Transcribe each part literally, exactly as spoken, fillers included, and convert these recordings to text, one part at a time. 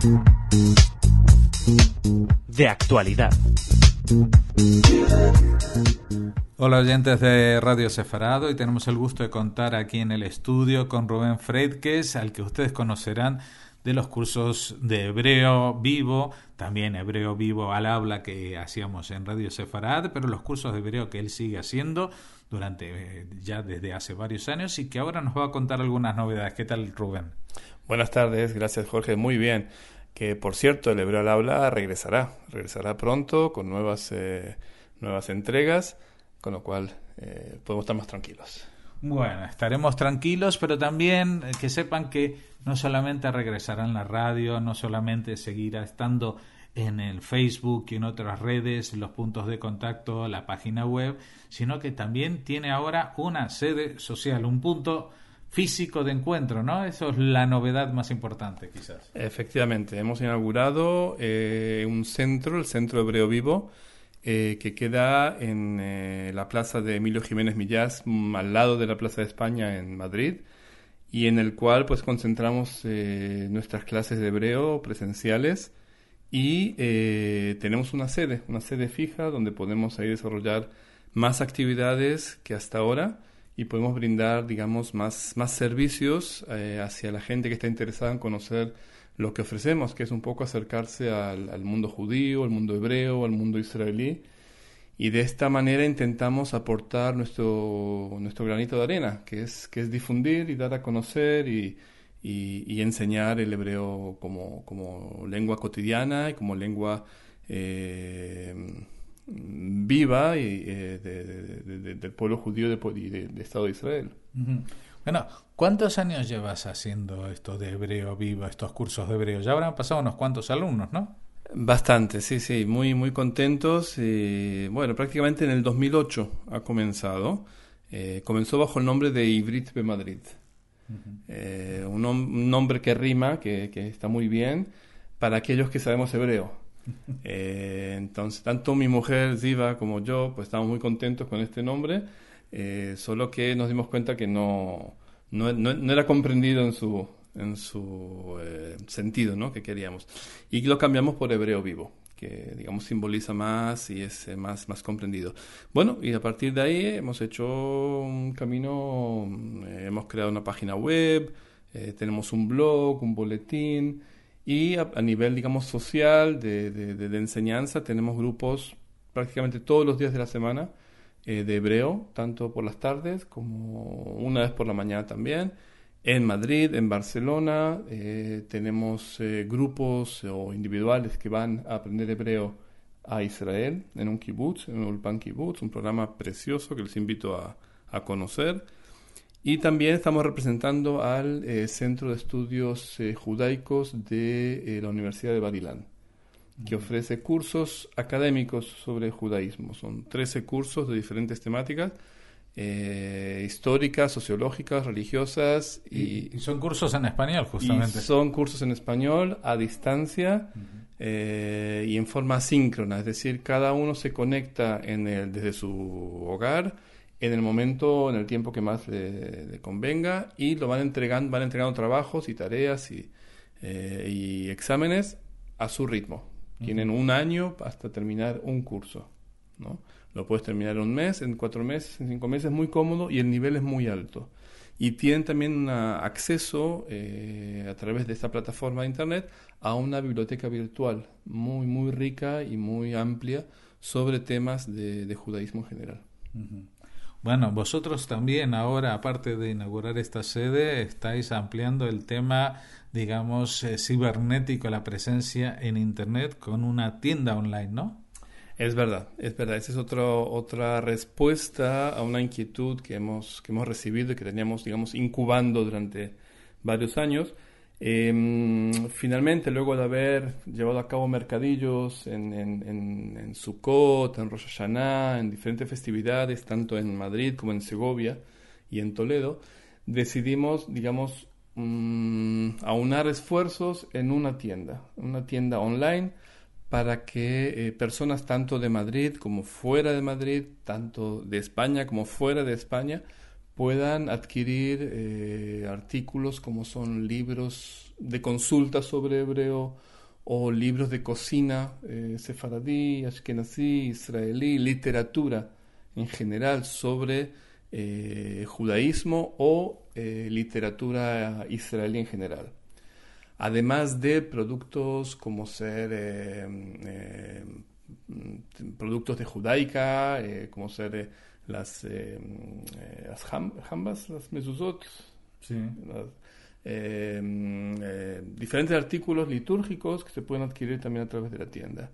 De actualidad. Hola oyentes de Radio Sefarad, hoy tenemos el gusto de contar aquí en el estudio con Rubén Freidkes, al que ustedes conocerán de los cursos de hebreo vivo, también hebreo vivo al habla que hacíamos en Radio Sefarad, pero los cursos de hebreo que él sigue haciendo durante eh, ya desde hace varios años y que ahora nos va a contar algunas novedades. ¿Qué tal, Rubén? Buenas tardes, gracias Jorge, muy bien. Que por cierto, el hebreo al habla regresará, regresará pronto con nuevas, eh, nuevas entregas, con lo cual eh, podemos estar más tranquilos. Bueno, estaremos tranquilos, pero también eh, que sepan que no solamente regresará en la radio, no solamente seguirá estando en el Facebook y en otras redes, los puntos de contacto, la página web, sino que también tiene ahora una sede social, un punto físico de encuentro, ¿no? Eso es la novedad más importante, quizás. Efectivamente, hemos inaugurado eh, un centro, el Centro Hebreo Vivo, eh, que queda en eh, la plaza de Emilio Jiménez Millás, al lado de la Plaza de España en Madrid, y en el cual pues concentramos eh, nuestras clases de hebreo presenciales y eh, tenemos una sede, una sede fija donde podemos ahí desarrollar más actividades que hasta ahora, y podemos brindar, digamos, más, más servicios eh, hacia la gente que está interesada en conocer lo que ofrecemos, que es un poco acercarse al, al mundo judío, al mundo hebreo, al mundo israelí, y de esta manera intentamos aportar nuestro, nuestro granito de arena, que es, que es difundir y dar a conocer y, y, y enseñar el hebreo como, como lengua cotidiana y como lengua eh, viva y, eh, de, de, de, del pueblo judío de, de, de Estado de Israel. Uh-huh. Bueno, ¿cuántos años llevas haciendo esto de hebreo vivo, estos cursos de hebreo? Ya habrán pasado unos cuantos alumnos, ¿no? Bastante, sí, sí, muy, muy contentos. Y, bueno, prácticamente en el dos mil ocho ha comenzado. Eh, comenzó bajo el nombre de Ivrit de Madrid. Uh-huh. Eh, un, nom- un nombre que rima, que, que está muy bien para aquellos que sabemos hebreo. Eh, entonces, tanto mi mujer Ziva como yo, pues estamos muy contentos con este nombre, eh, solo que nos dimos cuenta que no, no, no, no era comprendido en su, en su eh, sentido, ¿no?, que queríamos. Y lo cambiamos por hebreo vivo, que digamos simboliza más y es eh, más, más comprendido. Bueno, y a partir de ahí hemos hecho un camino, eh, hemos creado una página web, eh, tenemos un blog, un boletín. Y a, a nivel, digamos, social, de, de, de, de enseñanza, tenemos grupos prácticamente todos los días de la semana eh, de hebreo, tanto por las tardes como una vez por la mañana también. En Madrid, en Barcelona, eh, tenemos eh, grupos o individuales que van a aprender hebreo a Israel, en un kibutz, en un Ulpan Kibutz, un programa precioso que les invito a, a conocer. Y también estamos representando al eh, Centro de Estudios eh, Judaicos de eh, la Universidad de Barilán, que ofrece cursos académicos sobre judaísmo. Son trece cursos de diferentes temáticas, eh, históricas, sociológicas, religiosas. Y, y son cursos en español, justamente. Y son cursos en español, a distancia, uh-huh. eh, y en forma síncrona. Es decir, cada uno se conecta en el, desde su hogar, en el momento, en el tiempo que más le, le convenga, y lo van entregando, van entregando trabajos y tareas y, eh, y exámenes a su ritmo. Uh-huh. Tienen un año hasta terminar un curso, ¿no? Lo puedes terminar en un mes, en cuatro meses, en cinco meses, muy cómodo, y el nivel es muy alto. Y tienen también una, acceso eh, a través de esta plataforma de internet a una biblioteca virtual muy, muy rica y muy amplia sobre temas de, de judaísmo en general. Uh-huh. Bueno, vosotros también ahora, aparte de inaugurar esta sede, estáis ampliando el tema, digamos, eh, cibernético, la presencia en Internet con una tienda online, ¿no? Es verdad, es verdad. Esa es otro, otra respuesta a una inquietud que hemos, que hemos recibido y que teníamos, digamos, incubando durante varios años. Eh, finalmente, luego de haber llevado a cabo mercadillos en, en, en, en Sukkot, en Rosh Hashanah, en diferentes festividades, tanto en Madrid como en Segovia y en Toledo, decidimos, digamos, um, aunar esfuerzos en una tienda, una tienda online, para que eh, personas tanto de Madrid como fuera de Madrid, tanto de España como fuera de España, puedan adquirir eh, artículos como son libros de consulta sobre hebreo o libros de cocina, eh, sefaradí, ashkenazí, israelí, literatura en general sobre eh, judaísmo o eh, literatura israelí en general. Además de productos como ser eh, eh, productos de judaica, eh, como ser eh, las, eh, las jambas, las mezuzot, sí. las, eh, eh, diferentes artículos litúrgicos que se pueden adquirir también a través de la tienda.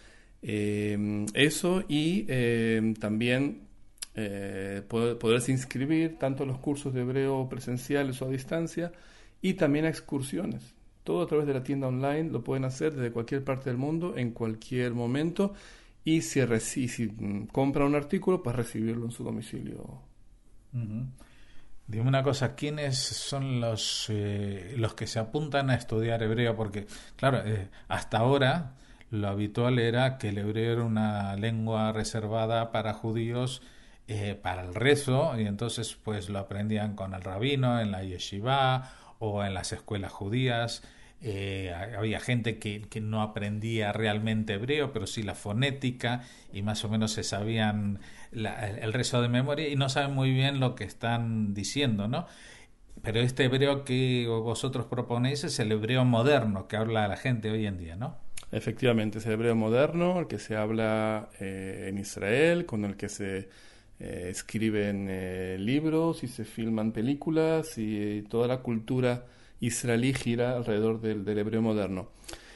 Eh, eso y eh, también eh, poder, poderse inscribir tanto a los cursos de hebreo presenciales o a distancia y también a excursiones. Todo a través de la tienda online, lo pueden hacer desde cualquier parte del mundo, en cualquier momento, y si, reci- si mm, compra un artículo, pues recibirlo en su domicilio. Uh-huh. Dime una cosa, ¿quiénes son los, eh, los que se apuntan a estudiar hebreo? Porque, claro, eh, hasta ahora lo habitual era que el hebreo era una lengua reservada para judíos, eh, para el rezo, y entonces pues lo aprendían con el rabino, en la yeshiva o en las escuelas judías. Eh, había gente que, que no aprendía realmente hebreo, pero sí la fonética, y más o menos se sabían la, el rezo de memoria y no saben muy bien lo que están diciendo, ¿no? Pero este hebreo que vosotros proponéis es el hebreo moderno que habla la gente hoy en día, ¿no? Efectivamente, es el hebreo moderno, el que se habla eh, en Israel, con el que se eh, escriben eh, libros y se filman películas y eh, toda la cultura israelí gira alrededor del, del hebreo moderno.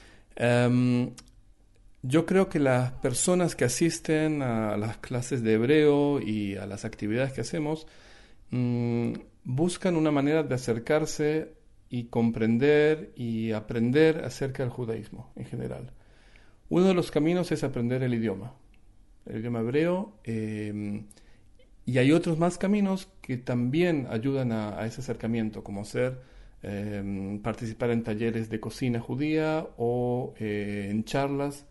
Um, yo creo que las personas que asisten a las clases de hebreo y a las actividades que hacemos um, buscan una manera de acercarse y comprender y aprender acerca del judaísmo en general. Uno de los caminos es aprender el idioma, el idioma hebreo, eh, y hay otros más caminos que también ayudan a, a ese acercamiento, como ser Eh, participar en talleres de cocina judía o eh, en charlas,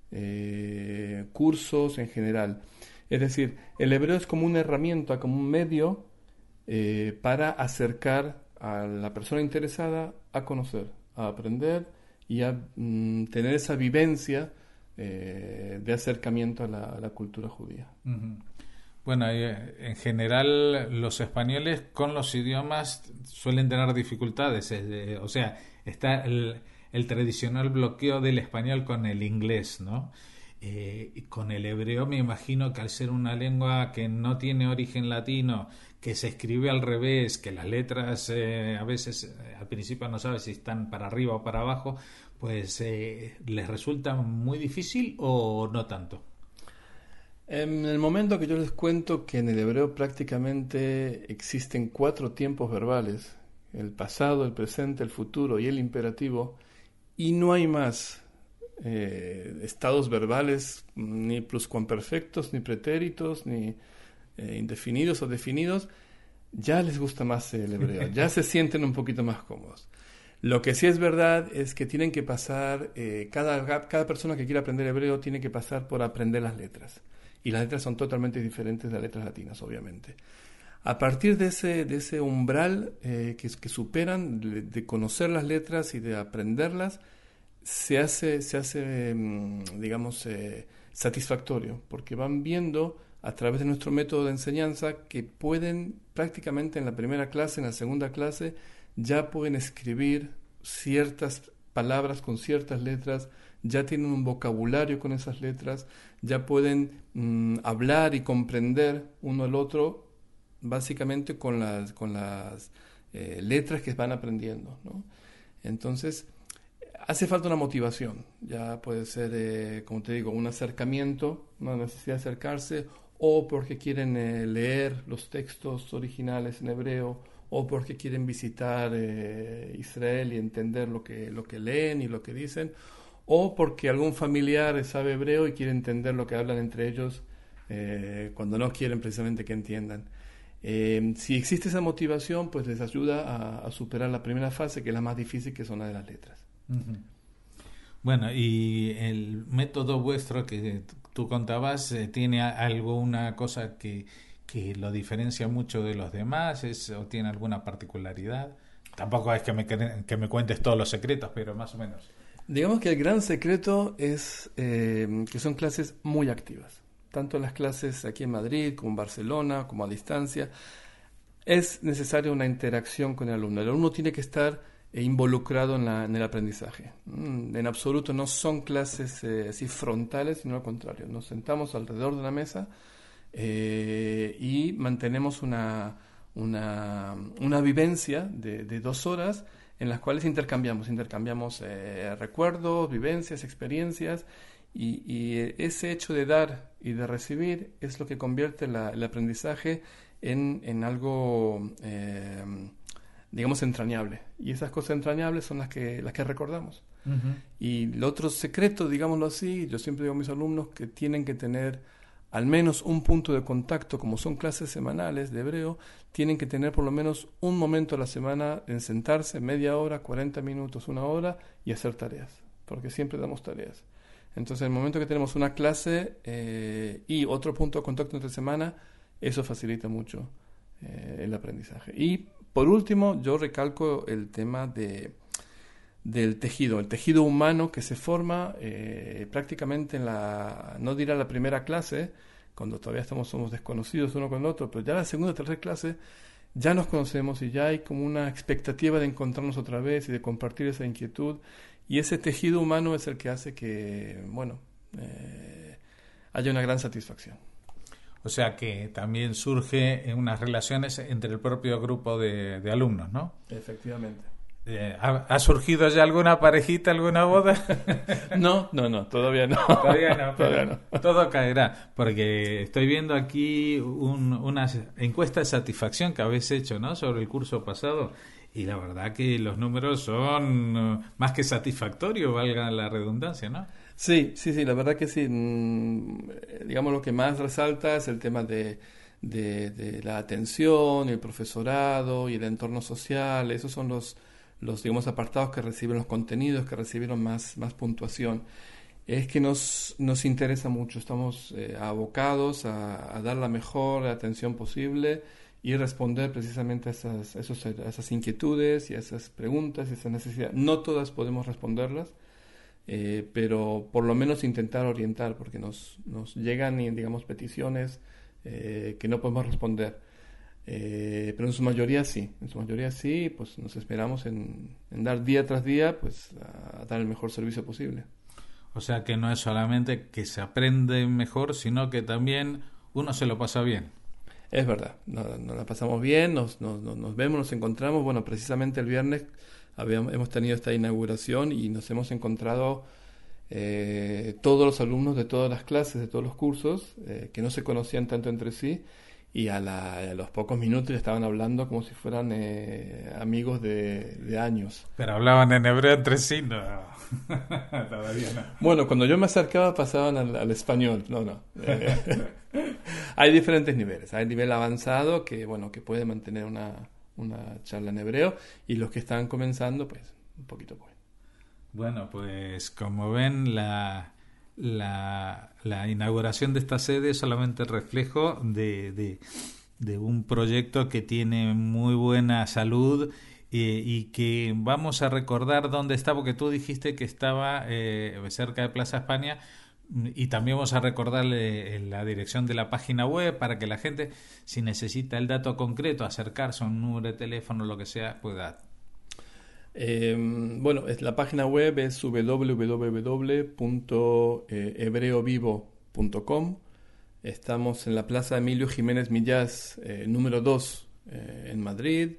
eh, cursos en general. Es decir, el hebreo es como una herramienta, como un medio eh, para acercar a la persona interesada a conocer, a aprender y a mm, tener esa vivencia eh, de acercamiento a la, a la cultura judía. Uh-huh. Bueno, en general los españoles con los idiomas suelen tener dificultades, o sea, está el, el tradicional bloqueo del español con el inglés, ¿no? Eh, y con el hebreo me imagino que al ser una lengua que no tiene origen latino, que se escribe al revés, que las letras eh, a veces eh, al principio no sabes si están para arriba o para abajo, pues eh, ¿les resulta muy difícil o no tanto? En el momento que yo les cuento que en el hebreo prácticamente existen cuatro tiempos verbales, el pasado, el presente, el futuro y el imperativo, y no hay más eh, estados verbales, ni pluscuamperfectos, ni pretéritos, ni eh, indefinidos o definidos, ya les gusta más el hebreo, ya se sienten un poquito más cómodos. Lo que sí es verdad es que tienen que pasar, eh, cada, cada persona que quiera aprender hebreo tiene que pasar por aprender las letras. Y las letras son totalmente diferentes de las letras latinas, obviamente. A partir de ese, de ese umbral eh, que, que superan, de, de conocer las letras y de aprenderlas, se hace, se hace digamos, eh, satisfactorio, porque van viendo a través de nuestro método de enseñanza que pueden prácticamente en la primera clase, en la segunda clase, ya pueden escribir ciertas palabras con ciertas letras, ya tienen un vocabulario con esas letras, ya pueden mmm, hablar y comprender uno al otro básicamente con las, con las eh, letras que van aprendiendo, ¿no? Entonces, hace falta una motivación, ya puede ser, eh, como te digo, un acercamiento, una necesidad de acercarse, o porque quieren eh, leer los textos originales en hebreo, o porque quieren visitar eh, Israel y entender lo que, lo que leen y lo que dicen, o porque algún familiar sabe hebreo y quiere entender lo que hablan entre ellos eh, cuando no quieren precisamente que entiendan. Eh, si existe esa motivación, pues les ayuda a, a superar la primera fase, que es la más difícil, que son la de las letras. Uh-huh. Bueno, y el método vuestro que tú contabas, eh, ¿tiene alguna cosa que, que lo diferencia mucho de los demás? ¿Es, o tiene alguna particularidad? Tampoco es que me, que me cuentes todos los secretos, pero más o menos. Digamos que el gran secreto es eh, que son clases muy activas. Tanto las clases aquí en Madrid como en Barcelona, como a distancia. Es necesaria una interacción con el alumno. El alumno tiene que estar eh, involucrado en, la, en el aprendizaje. Mm, en absoluto no son clases eh, así frontales, sino al contrario. Nos sentamos alrededor de una mesa eh, y mantenemos una, una, una vivencia de, de dos horas en las cuales intercambiamos, intercambiamos eh, recuerdos, vivencias, experiencias, y, y ese hecho de dar y de recibir es lo que convierte la, el aprendizaje en, en algo, eh, digamos, entrañable. Y esas cosas entrañables son las que, las que recordamos. Uh-huh. Y el otro secreto, digámoslo así, yo siempre digo a mis alumnos que tienen que tener al menos un punto de contacto, como son clases semanales de hebreo, tienen que tener por lo menos un momento a la semana en sentarse media hora, cuarenta minutos, una hora y hacer tareas, porque siempre damos tareas. Entonces, en el momento que tenemos una clase eh, y otro punto de contacto entre semana, eso facilita mucho eh, el aprendizaje. Y por último, yo recalco el tema de del tejido, el tejido humano que se forma eh, prácticamente en la, no dirá la primera clase, cuando todavía estamos somos desconocidos uno con el otro, pero ya la segunda o tercera clase ya nos conocemos y ya hay como una expectativa de encontrarnos otra vez y de compartir esa inquietud, y ese tejido humano es el que hace que, bueno, eh, haya una gran satisfacción. O sea que también surge en unas relaciones entre el propio grupo de, de alumnos, ¿no? Efectivamente. ¿Ha, ¿Ha surgido ya alguna parejita, alguna boda? No, no, no, todavía no. Todavía no, todavía no. Todo caerá, porque estoy viendo aquí un, una encuesta de satisfacción que habéis hecho, ¿no?, sobre el curso pasado, y la verdad que los números son más que satisfactorios, valga la redundancia, ¿no? Sí, sí, sí, la verdad que sí. Digamos, lo que más resalta es el tema de, de, de la atención, el profesorado y el entorno social. Esos son los los digamos apartados que reciben los contenidos, que recibieron más, más puntuación. Es que nos, nos interesa mucho, estamos eh, abocados a, a dar la mejor atención posible y responder precisamente a esas, a esos, a esas inquietudes y a esas preguntas y esas necesidades. No todas podemos responderlas, eh, pero por lo menos intentar orientar, porque nos, nos llegan, digamos, peticiones eh, que no podemos responder. Eh, pero en su mayoría sí, en su mayoría sí, pues nos esperamos en, en dar día tras día, pues a, a dar el mejor servicio posible. O sea que no es solamente que se aprende mejor, sino que también uno se lo pasa bien. Es verdad, nos, nos la pasamos bien, nos, nos, nos vemos, nos encontramos. Bueno, precisamente el viernes habíamos, hemos tenido esta inauguración y nos hemos encontrado eh, todos los alumnos de todas las clases, de todos los cursos, eh, que no se conocían tanto entre sí. Y a, la, a los pocos minutos estaban hablando como si fueran eh, amigos de, de años. Pero hablaban en hebreo entre sí, no. Todavía no. Bueno, cuando yo me acercaba pasaban al, al español. No, no. Eh, hay diferentes niveles. Hay nivel avanzado que, bueno, que puede mantener una, una charla en hebreo, y los que están comenzando, pues, un poquito pues. Bueno, pues como ven, la... La, la inauguración de esta sede es solamente reflejo de, de, de un proyecto que tiene muy buena salud eh, y que vamos a recordar dónde está, porque tú dijiste que estaba eh, cerca de Plaza España, y también vamos a recordarle la dirección de la página web para que la gente, si necesita el dato concreto, acercarse a un número de teléfono, lo que sea, pueda. Eh, bueno, es, la página web es doble u doble u doble u punto hebreo vivo punto com. Estamos en la Plaza Emilio Jiménez Millás, eh, número dos, eh, en Madrid,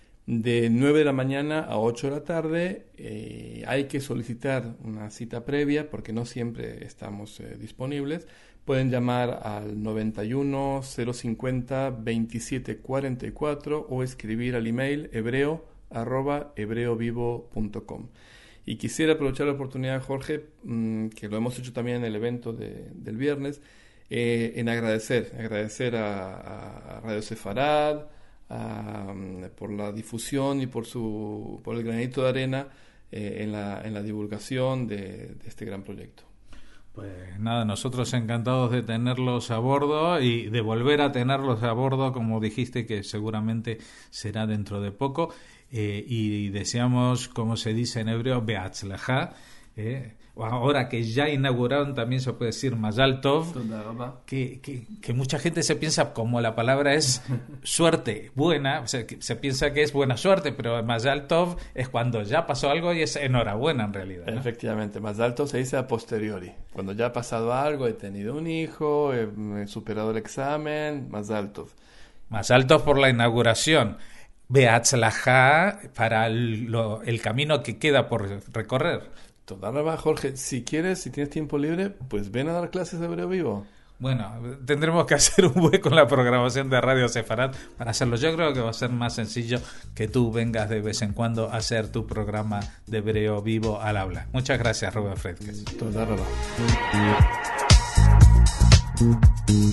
de nueve de la mañana a ocho de la tarde. Eh, hay que solicitar una cita previa porque no siempre estamos eh, disponibles. Pueden llamar al noventa y uno, cero cincuenta, veintisiete cuarenta y cuatro o escribir al email hebreo arroba hebreo vivo punto com. Y quisiera aprovechar la oportunidad, Jorge, mmm, que lo hemos hecho también en el evento de, del viernes, eh, en agradecer, agradecer a, a Radio Sefarad a, por la difusión y por su por el granito de arena eh, en, la, en la divulgación de, de este gran proyecto. Pues nada, nosotros encantados de tenerlos a bordo y de volver a tenerlos a bordo, como dijiste, que seguramente será dentro de poco. Eh, y deseamos, como se dice en hebreo, beatzlajá, Eh, ahora que ya inauguraron, también se puede decir Mazal Tov, que, que, que mucha gente se piensa, como la palabra es suerte buena, o sea, que se piensa que es buena suerte, pero Mazal Tov es cuando ya pasó algo y es enhorabuena en realidad, ¿no? Efectivamente, Mazal Tov se dice a posteriori, cuando ya ha pasado algo, he tenido un hijo, he, he superado el examen, Mazal Tov. Mazal Tov por la inauguración. Beatzlajá para el, lo, el camino que queda por recorrer. Toda la Jorge, si quieres, si tienes tiempo libre, pues ven a dar clases de hebreo vivo. Bueno, tendremos que hacer un hueco en la programación de Radio Sefarad para hacerlo. Yo creo que va a ser más sencillo que tú vengas de vez en cuando a hacer tu programa de hebreo vivo al habla. Muchas gracias, Rubén Freidkes. Toda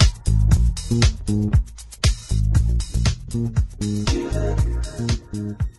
la